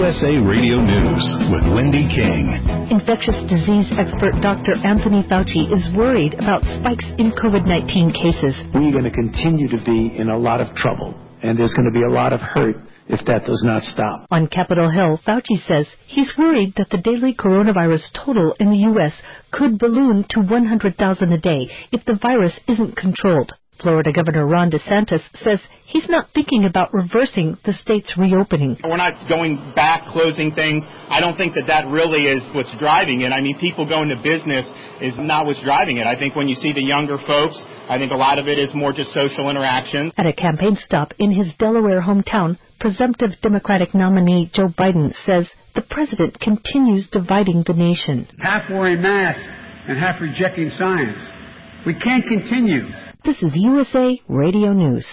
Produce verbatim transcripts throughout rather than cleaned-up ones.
U S A Radio News with Wendy King. Infectious disease expert Doctor Anthony Fauci is worried about spikes in COVID nineteen cases. We're going to continue to be in a lot of trouble, and there's going to be a lot of hurt if that does not stop. On Capitol Hill, Fauci says he's worried that the daily coronavirus total in the U S could balloon to one hundred thousand a day if the virus isn't controlled. Florida Governor Ron DeSantis says he's not thinking about reversing the state's reopening. We're not going back, closing things. I don't think that that really is what's driving it. I mean, people going to business is not what's driving it. I think when you see the younger folks, I think a lot of it is more just social interactions. At a campaign stop in his Delaware hometown, presumptive Democratic nominee Joe Biden says the president continues dividing the nation. Half wearing masks and half rejecting science. We can't continue. This is U S A Radio News.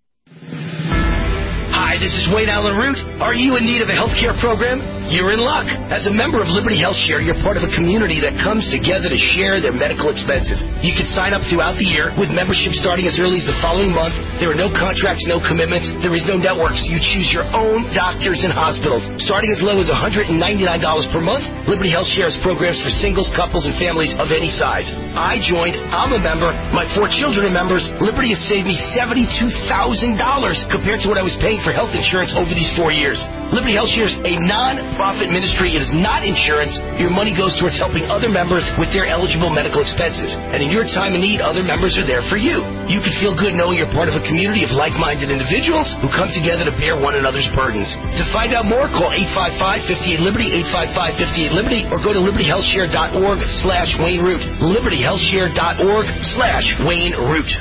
Hi, this is Wayne Allen Root. Are you in need of a health care program? You're in luck. As a member of Liberty Health Share, you're part of a community that comes together to share their medical expenses. You can sign up throughout the year with membership starting as early as the following month. There are no contracts, no commitments. There is no network, so you choose your own doctors and hospitals. Starting as low as one hundred ninety-nine dollars per month, Liberty Health Share has programs for singles, couples, and families of any size. I joined. I'm a member. My four children are members. Liberty has saved me seventy-two thousand dollars compared to what I was paying for health insurance over these four years. Liberty Health Share is a non-profit ministry. It is not insurance. Your money goes towards helping other members with their eligible medical expenses. And in your time of need, other members are there for you. You can feel good knowing you're part of a community of like-minded individuals who come together to bear one another's burdens. To find out more, call eight five five, five eight, Liberty, eight five five, five eight, Liberty, or go to liberty health share dot org slash Wayne Root. liberty health share dot org slash Wayne Root.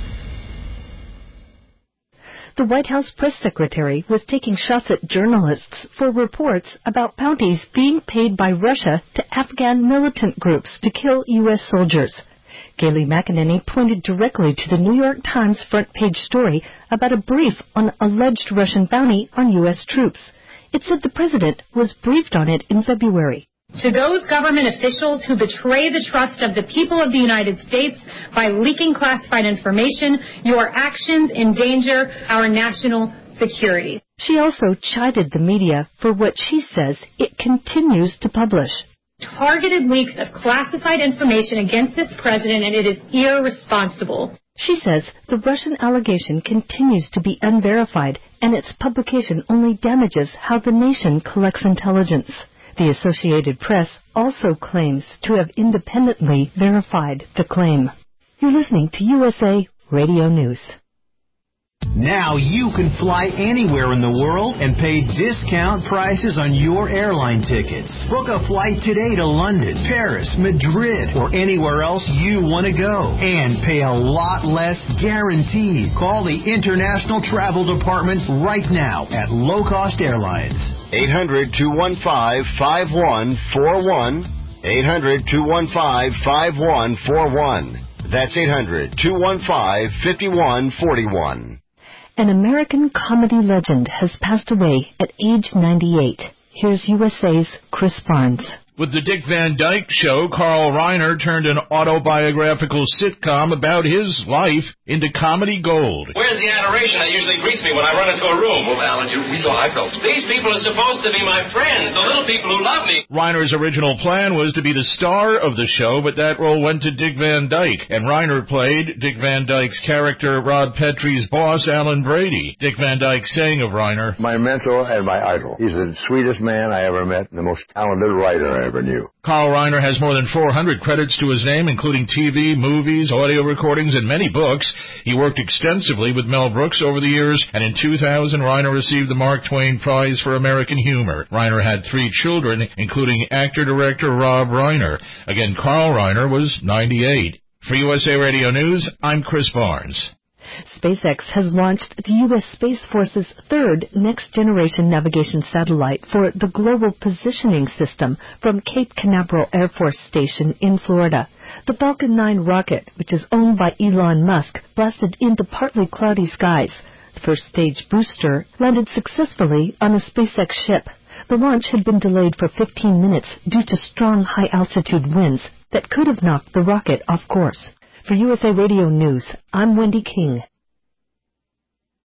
The White House press secretary was taking shots at journalists for reports about bounties being paid by Russia to Afghan militant groups to kill U S soldiers. Kayleigh McEnany pointed directly to the New York Times front page story about a brief on alleged Russian bounty on U S troops. It said the president was briefed on it in February. To those government officials who betray the trust of the people of the United States by leaking classified information, your actions endanger our national security. She also chided the media for what she says it continues to publish. Targeted leaks of classified information against this president, and it is irresponsible. She says the Russian allegation continues to be unverified, and its publication only damages how the nation collects intelligence. The Associated Press also claims to have independently verified the claim. You're listening to U S A Radio News. Now you can fly anywhere in the world and pay discount prices on your airline tickets. Book a flight today to London, Paris, Madrid, or anywhere else you want to go. And pay a lot less guaranteed. Call the International Travel Department right now at Low Cost Airlines. eight hundred, two one five, five one four one. eight hundred, two one five, five one four one. That's eight hundred, two one five, five one four one. An American comedy legend has passed away at age ninety-eight. Here's U S A's Chris Barnes. With the Dick Van Dyke Show, Carl Reiner turned an autobiographical sitcom about his life into comedy gold. Where's the adoration that usually greets me when I run into a room? Well, Alan, you, we know I felt. These people are supposed to be my friends, the little people who love me. Reiner's original plan was to be the star of the show, but that role went to Dick Van Dyke, and Reiner played Dick Van Dyke's character, Rod Petrie's boss, Alan Brady. Dick Van Dyke saying of Reiner, "My mentor and my idol. He's the sweetest man I ever met and the most talented writer I ever knew." Carl Reiner has more than four hundred credits to his name, including T V, movies, audio recordings, and many books. He worked extensively with Mel Brooks over the years, and in two thousand, Reiner received the Mark Twain Prize for American Humor. Reiner had three children, including actor-director Rob Reiner. Again, Carl Reiner was ninety-eight. For U S A Radio News, I'm Chris Barnes. SpaceX has launched the U S Space Force's third next-generation navigation satellite for the Global Positioning System from Cape Canaveral Air Force Station in Florida. The Falcon nine rocket, which is owned by Elon Musk, blasted into partly cloudy skies. The first stage booster landed successfully on a SpaceX ship. The launch had been delayed for fifteen minutes due to strong high-altitude winds that could have knocked the rocket off course. For U S A Radio News, I'm Wendy King.